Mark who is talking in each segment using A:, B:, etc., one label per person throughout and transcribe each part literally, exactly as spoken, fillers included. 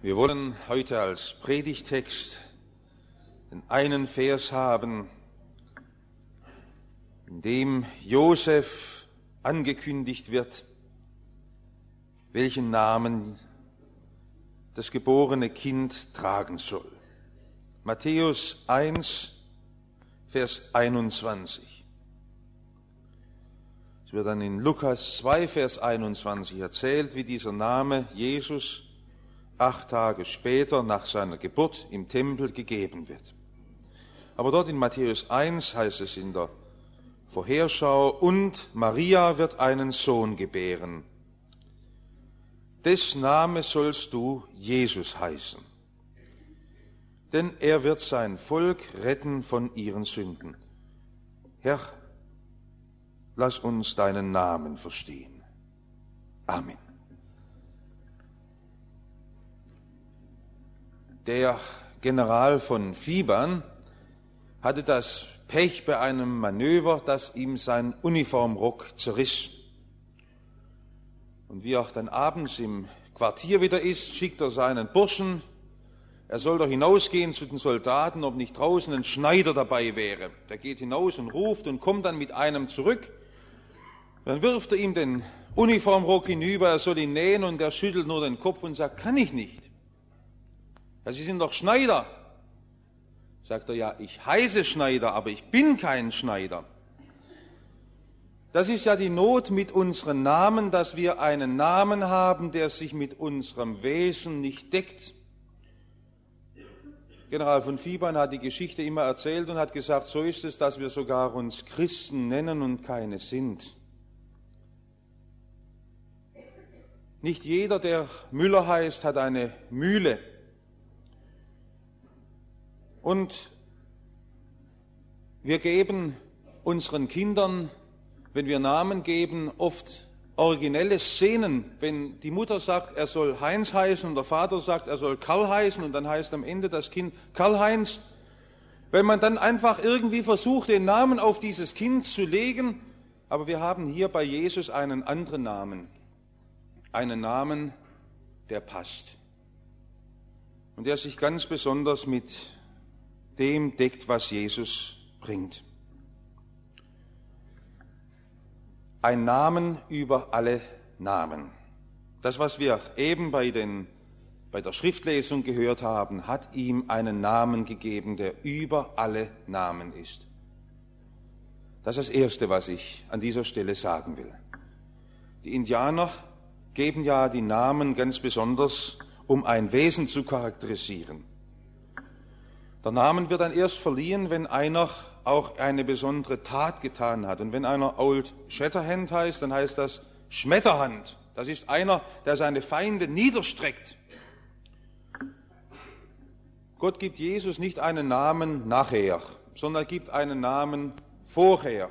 A: Wir wollen heute als Predigtext den einen Vers haben, in dem Josef angekündigt wird, welchen Namen das geborene Kind tragen soll. Matthäus eins, Vers einundzwanzig. Es wird dann in Lukas zwei, Vers einundzwanzig erzählt, wie dieser Name Jesus acht Tage später nach seiner Geburt im Tempel gegeben wird. Aber dort in Matthäus eins heißt es in der Vorherschau, und Maria wird einen Sohn gebären. Des Name sollst du Jesus heißen, denn er wird sein Volk retten von ihren Sünden. Herr, lass uns deinen Namen verstehen. Amen. Der General von Fiban hatte das Pech bei einem Manöver, dass ihm sein Uniformrock zerriss. Und wie er dann abends im Quartier wieder ist, schickt er seinen Burschen, er soll doch hinausgehen zu den Soldaten, ob nicht draußen ein Schneider dabei wäre. Der geht hinaus und ruft und kommt dann mit einem zurück. Dann wirft er ihm den Uniformrock hinüber, er soll ihn nähen, und er schüttelt nur den Kopf und sagt, kann ich nicht. Ja, Sie sind doch Schneider. Sagt er, ja, ich heiße Schneider, aber ich bin kein Schneider. Das ist ja die Not mit unseren Namen, dass wir einen Namen haben, der sich mit unserem Wesen nicht deckt. General von Fiban hat die Geschichte immer erzählt und hat gesagt, so ist es, dass wir sogar uns Christen nennen und keine sind. Nicht jeder, der Müller heißt, hat eine Mühle. Und wir geben unseren Kindern, wenn wir Namen geben, oft originelle Szenen. Wenn die Mutter sagt, er soll Heinz heißen, und der Vater sagt, er soll Karl heißen, und dann heißt am Ende das Kind Karl-Heinz. Wenn man dann einfach irgendwie versucht, den Namen auf dieses Kind zu legen, aber wir haben hier bei Jesus einen anderen Namen. Einen Namen, der passt. Und der sich ganz besonders mit dem deckt, was Jesus bringt. Ein Namen über alle Namen. Das, was wir eben bei, den, bei der Schriftlesung gehört haben, hat ihm einen Namen gegeben, der über alle Namen ist. Das ist das Erste, was ich an dieser Stelle sagen will. Die Indianer geben ja die Namen ganz besonders, um ein Wesen zu charakterisieren. Der Name wird dann erst verliehen, wenn einer auch eine besondere Tat getan hat. Und wenn einer Old Shatterhand heißt, dann heißt das Schmetterhand. Das ist einer, der seine Feinde niederstreckt. Gott gibt Jesus nicht einen Namen nachher, sondern er gibt einen Namen vorher,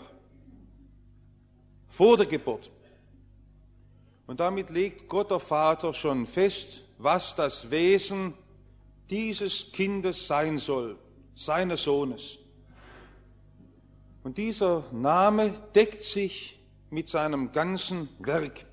A: vor der Geburt. Und damit legt Gott der Vater schon fest, was das Wesen dieses Kindes sein soll, seines Sohnes. Und dieser Name deckt sich mit seinem ganzen Werk.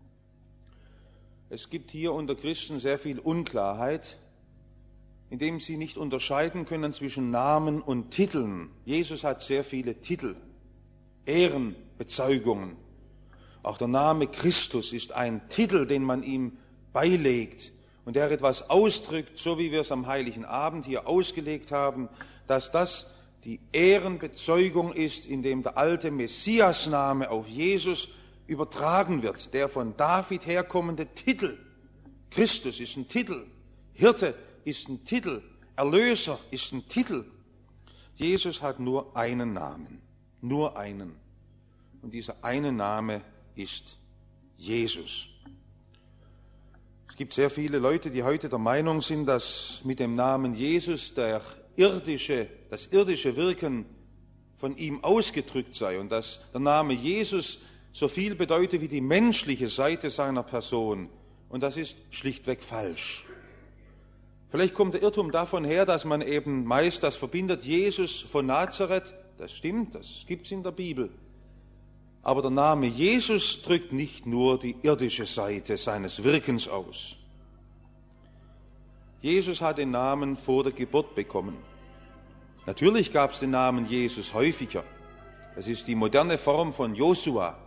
A: Es gibt hier unter Christen sehr viel Unklarheit, indem sie nicht unterscheiden können zwischen Namen und Titeln. Jesus hat sehr viele Titel, Ehrenbezeugungen. Auch der Name Christus ist ein Titel, den man ihm beilegt und der etwas ausdrückt, so wie wir es am Heiligen Abend hier ausgelegt haben, dass das die Ehrenbezeugung ist, indem der alte Messiasname auf Jesus übertragen wird, der von David herkommende Titel. Christus ist ein Titel, Hirte ist ein Titel, Erlöser ist ein Titel. Jesus hat nur einen Namen, nur einen. Und dieser eine Name ist Jesus. Es gibt sehr viele Leute, die heute der Meinung sind, dass mit dem Namen Jesus der irdische, das irdische Wirken von ihm ausgedrückt sei und dass der Name Jesus so viel bedeutet wie die menschliche Seite seiner Person. Und das ist schlichtweg falsch. Vielleicht kommt der Irrtum davon her, dass man eben meist das verbindet, Jesus von Nazareth, das stimmt, das gibt es in der Bibel. Aber der Name Jesus drückt nicht nur die irdische Seite seines Wirkens aus. Jesus hat den Namen vor der Geburt bekommen. Natürlich gab es den Namen Jesus häufiger. Das ist die moderne Form von Josua.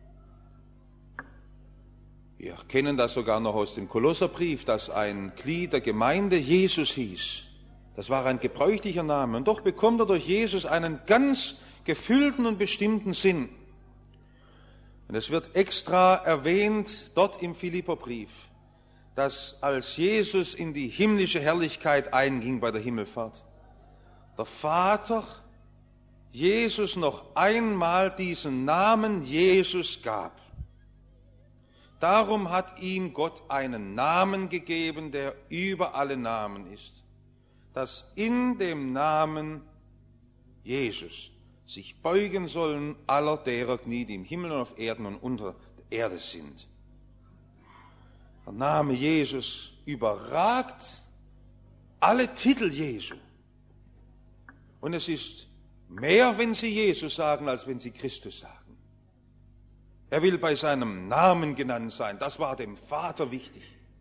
A: Wir kennen das sogar noch aus dem Kolosserbrief, dass ein Glied der Gemeinde Jesus hieß. Das war ein gebräuchlicher Name. Und doch bekommt er durch Jesus einen ganz gefüllten und bestimmten Sinn. Und es wird extra erwähnt dort im Philipperbrief, dass als Jesus in die himmlische Herrlichkeit einging bei der Himmelfahrt, der Vater Jesus noch einmal diesen Namen Jesus gab. Darum hat ihm Gott einen Namen gegeben, der über alle Namen ist, dass in dem Namen Jesus sich beugen sollen aller derer Knie, die im Himmel und auf Erden und unter der Erde sind. Der Name Jesus überragt alle Titel Jesu. Und es ist mehr, wenn Sie Jesus sagen, als wenn Sie Christus sagen. Er will bei seinem Namen genannt sein. Das war dem Vater wichtig.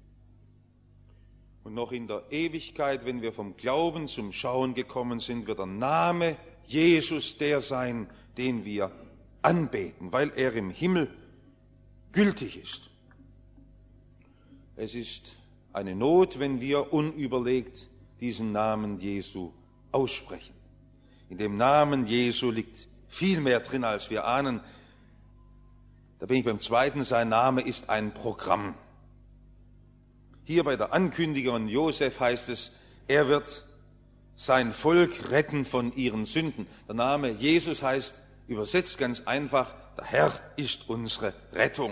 A: Und noch in der Ewigkeit, wenn wir vom Glauben zum Schauen gekommen sind, wird der Name Jesus der sein, den wir anbeten, weil er im Himmel gültig ist. Es ist eine Not, wenn wir unüberlegt diesen Namen Jesu aussprechen. In dem Namen Jesu liegt viel mehr drin, als wir ahnen. Da bin ich beim zweiten, sein Name ist ein Programm. Hier bei der Ankündigung Josef heißt es, er wird sein Volk retten von ihren Sünden. Der Name Jesus heißt, übersetzt ganz einfach, der Herr ist unsere Rettung.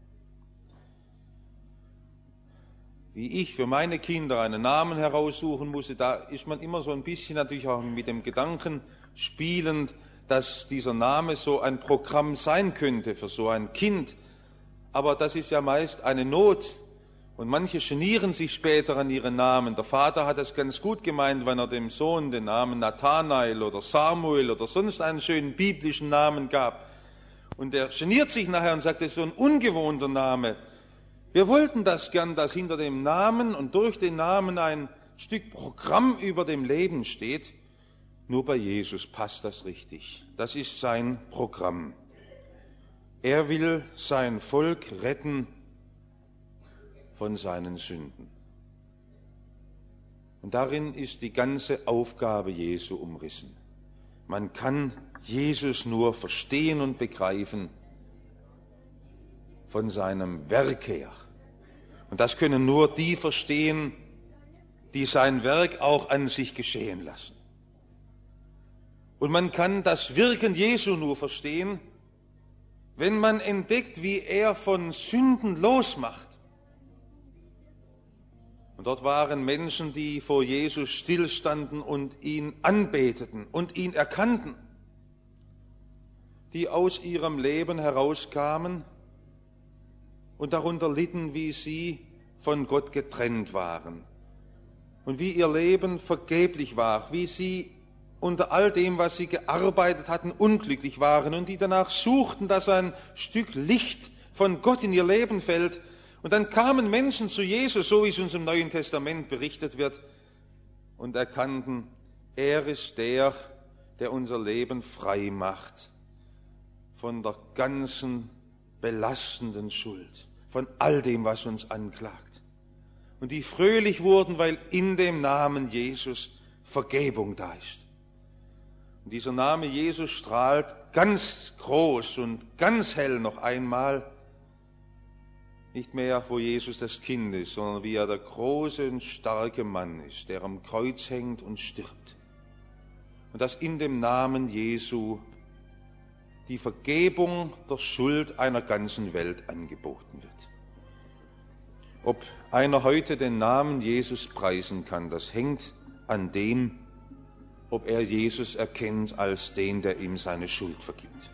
A: Wie ich für meine Kinder einen Namen heraussuchen musste, da ist man immer so ein bisschen natürlich auch mit dem Gedanken spielend, dass dieser Name so ein Programm sein könnte für so ein Kind. Aber das ist ja meist eine Not. Und manche genieren sich später an ihren Namen. Der Vater hat es ganz gut gemeint, wenn er dem Sohn den Namen Nathanael oder Samuel oder sonst einen schönen biblischen Namen gab. Und er geniert sich nachher und sagt, das ist so ein ungewohnter Name. Wir wollten das gern, dass hinter dem Namen und durch den Namen ein Stück Programm über dem Leben steht. Nur bei Jesus passt das richtig. Das ist sein Programm. Er will sein Volk retten von seinen Sünden. Und darin ist die ganze Aufgabe Jesu umrissen. Man kann Jesus nur verstehen und begreifen von seinem Werk her. Und das können nur die verstehen, die sein Werk auch an sich geschehen lassen. Und man kann das Wirken Jesu nur verstehen, wenn man entdeckt, wie er von Sünden losmacht. Und dort waren Menschen, die vor Jesus stillstanden und ihn anbeteten und ihn erkannten, die aus ihrem Leben herauskamen und darunter litten, wie sie von Gott getrennt waren und wie ihr Leben vergeblich war, wie sie unter all dem, was sie gearbeitet hatten, unglücklich waren und die danach suchten, dass ein Stück Licht von Gott in ihr Leben fällt. Und dann kamen Menschen zu Jesus, so wie es uns im Neuen Testament berichtet wird, und erkannten, er ist der, der unser Leben frei macht von der ganzen belastenden Schuld, von all dem, was uns anklagt. Und die fröhlich wurden, weil in dem Namen Jesus Vergebung da ist. Und dieser Name Jesus strahlt ganz groß und ganz hell noch einmal, nicht mehr, wo Jesus das Kind ist, sondern wie er der große und starke Mann ist, der am Kreuz hängt und stirbt. Und dass in dem Namen Jesu die Vergebung der Schuld einer ganzen Welt angeboten wird. Ob einer heute den Namen Jesus preisen kann, das hängt an dem, ob er Jesus erkennt als den, der ihm seine Schuld vergibt.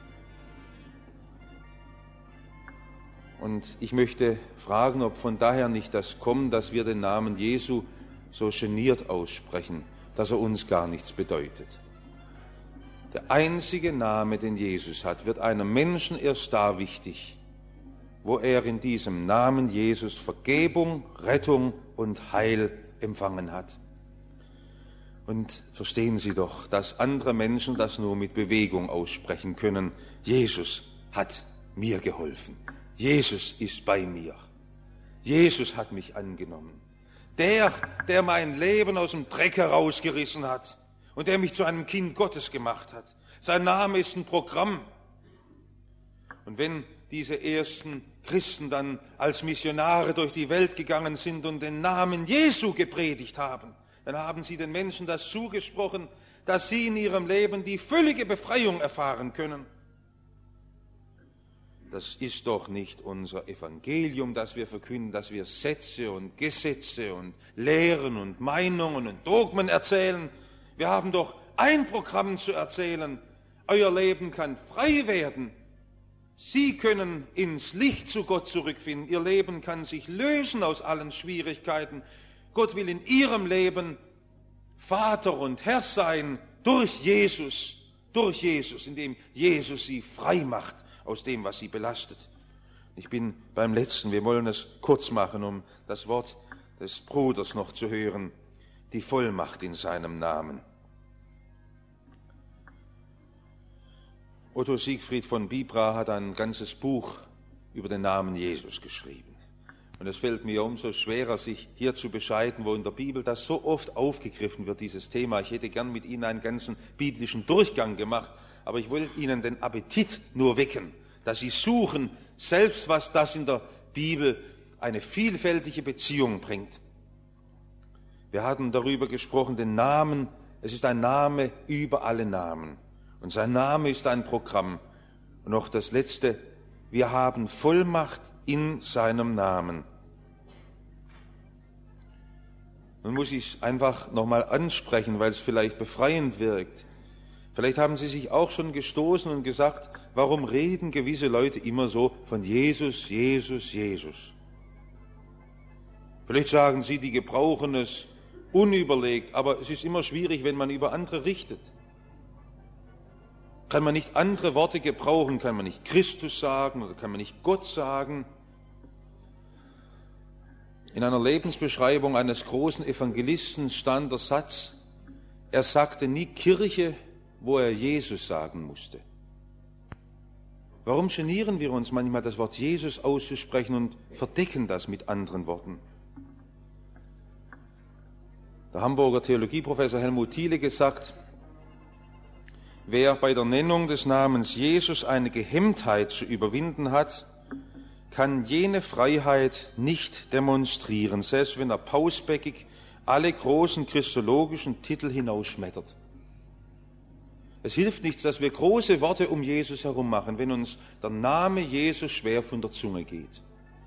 A: Und ich möchte fragen, ob von daher nicht das kommt, dass wir den Namen Jesu so geniert aussprechen, dass er uns gar nichts bedeutet. Der einzige Name, den Jesus hat, wird einem Menschen erst da wichtig, wo er in diesem Namen Jesus Vergebung, Rettung und Heil empfangen hat. Und verstehen Sie doch, dass andere Menschen das nur mit Bewegung aussprechen können. Jesus hat mir geholfen. Jesus ist bei mir. Jesus hat mich angenommen. Der, der mein Leben aus dem Dreck herausgerissen hat und der mich zu einem Kind Gottes gemacht hat. Sein Name ist ein Programm. Und wenn diese ersten Christen dann als Missionare durch die Welt gegangen sind und den Namen Jesu gepredigt haben, dann haben sie den Menschen das zugesprochen, dass sie in ihrem Leben die völlige Befreiung erfahren können. Das ist doch nicht unser Evangelium, das wir verkünden, dass wir Sätze und Gesetze und Lehren und Meinungen und Dogmen erzählen. Wir haben doch ein Programm zu erzählen. Euer Leben kann frei werden. Sie können ins Licht zu Gott zurückfinden. Ihr Leben kann sich lösen aus allen Schwierigkeiten. Gott will in ihrem Leben Vater und Herr sein durch Jesus, durch Jesus, indem Jesus sie frei macht aus dem, was sie belastet. Ich bin beim Letzten, wir wollen es kurz machen, um das Wort des Bruders noch zu hören, die Vollmacht in seinem Namen. Otto Siegfried von Bibra hat ein ganzes Buch über den Namen Jesus geschrieben. Und es fällt mir umso schwerer, sich hier zu bescheiden, wo in der Bibel das so oft aufgegriffen wird, dieses Thema. Ich hätte gern mit Ihnen einen ganzen biblischen Durchgang gemacht, aber ich will Ihnen den Appetit nur wecken, dass Sie suchen, selbst was das in der Bibel eine vielfältige Beziehung bringt. Wir hatten darüber gesprochen, den Namen, es ist ein Name über alle Namen. Und sein Name ist ein Programm. Und noch das Letzte, wir haben Vollmacht in seinem Namen. Nun muss ich es einfach nochmal ansprechen, weil es vielleicht befreiend wirkt. Vielleicht haben Sie sich auch schon gestoßen und gesagt, warum reden gewisse Leute immer so von Jesus, Jesus, Jesus? Vielleicht sagen Sie, die gebrauchen es unüberlegt, aber es ist immer schwierig, wenn man über andere richtet. Kann man nicht andere Worte gebrauchen, kann man nicht Christus sagen oder kann man nicht Gott sagen. In einer Lebensbeschreibung eines großen Evangelisten stand der Satz, er sagte nie Kirche, wo er Jesus sagen musste. Warum genieren wir uns manchmal, das Wort Jesus auszusprechen und verdecken das mit anderen Worten? Der Hamburger Theologieprofessor Helmut Thiele gesagt, wer bei der Nennung des Namens Jesus eine Gehemmtheit zu überwinden hat, kann jene Freiheit nicht demonstrieren, selbst wenn er pausbäckig alle großen christologischen Titel hinausschmettert. Es hilft nichts, dass wir große Worte um Jesus herum machen, wenn uns der Name Jesus schwer von der Zunge geht.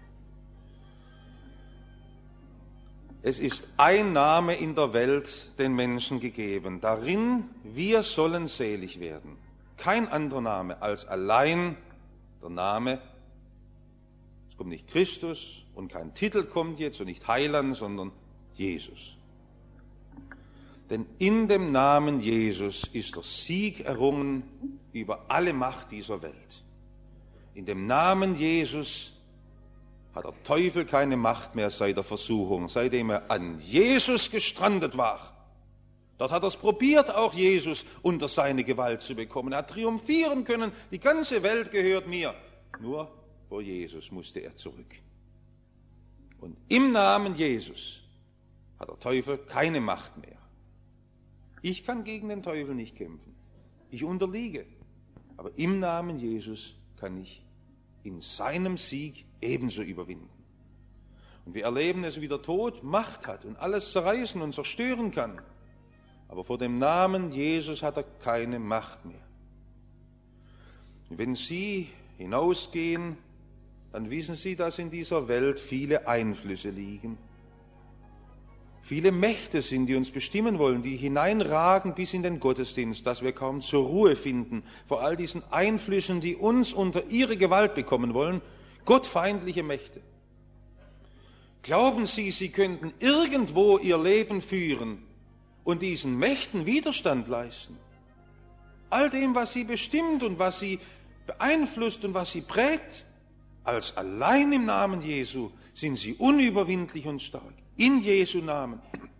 A: Es ist ein Name in der Welt den Menschen gegeben. Darin, wir sollen selig werden. Kein anderer Name als allein der Name. Es kommt nicht Christus und kein Titel kommt jetzt und nicht Heiland, sondern Jesus. Denn in dem Namen Jesus ist der Sieg errungen über alle Macht dieser Welt. In dem Namen Jesus hat der Teufel keine Macht mehr seit der Versuchung, seitdem er an Jesus gestrandet war. Dort hat er es probiert, auch Jesus unter seine Gewalt zu bekommen. Er hat triumphieren können, die ganze Welt gehört mir. Nur vor Jesus musste er zurück. Und im Namen Jesus hat der Teufel keine Macht mehr. Ich kann gegen den Teufel nicht kämpfen. Ich unterliege. Aber im Namen Jesus kann ich in seinem Sieg ebenso überwinden. Und wir erleben es, wie der Tod Macht hat und alles zerreißen und zerstören kann. Aber vor dem Namen Jesus hat er keine Macht mehr. Und wenn Sie hinausgehen, dann wissen Sie, dass in dieser Welt viele Einflüsse liegen. Viele Mächte sind, die uns bestimmen wollen, die hineinragen bis in den Gottesdienst, dass wir kaum zur Ruhe finden vor all diesen Einflüssen, die uns unter ihre Gewalt bekommen wollen, gottfeindliche Mächte. Glauben Sie, Sie könnten irgendwo Ihr Leben führen und diesen Mächten Widerstand leisten? All dem, was Sie bestimmt und was Sie beeinflusst und was Sie prägt, als allein im Namen Jesu sind Sie unüberwindlich und stark. In Jesu Namen.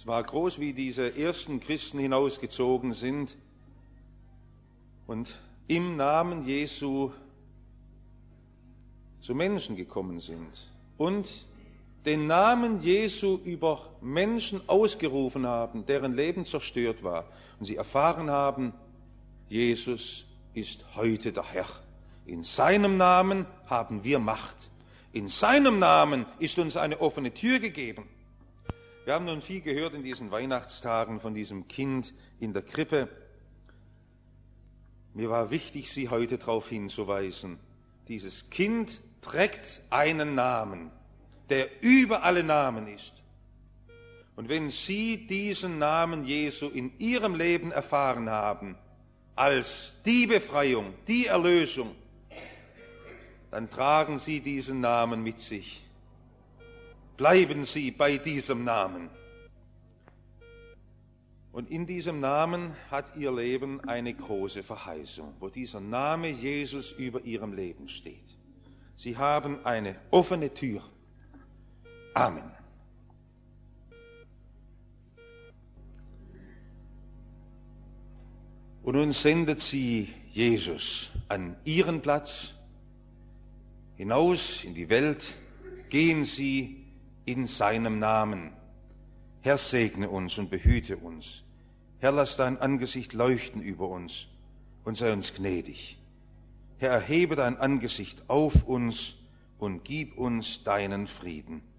A: Es war groß, wie diese ersten Christen hinausgezogen sind und im Namen Jesu zu Menschen gekommen sind und den Namen Jesu über Menschen ausgerufen haben, deren Leben zerstört war. Und sie erfahren haben, Jesus ist heute der Herr. In seinem Namen haben wir Macht. In seinem Namen ist uns eine offene Tür gegeben. Wir haben nun viel gehört in diesen Weihnachtstagen von diesem Kind in der Krippe. Mir war wichtig, Sie heute darauf hinzuweisen. Dieses Kind trägt einen Namen, der über alle Namen ist. Und wenn Sie diesen Namen Jesu in Ihrem Leben erfahren haben, als die Befreiung, die Erlösung, dann tragen Sie diesen Namen mit sich. Bleiben Sie bei diesem Namen. Und in diesem Namen hat Ihr Leben eine große Verheißung, wo dieser Name Jesus über Ihrem Leben steht. Sie haben eine offene Tür. Amen. Und nun sendet sie Jesus an ihren Platz hinaus in die Welt. Gehen Sie in seinem Namen. Herr, segne uns und behüte uns. Herr, lass dein Angesicht leuchten über uns und sei uns gnädig. Herr, erhebe dein Angesicht auf uns und gib uns deinen Frieden.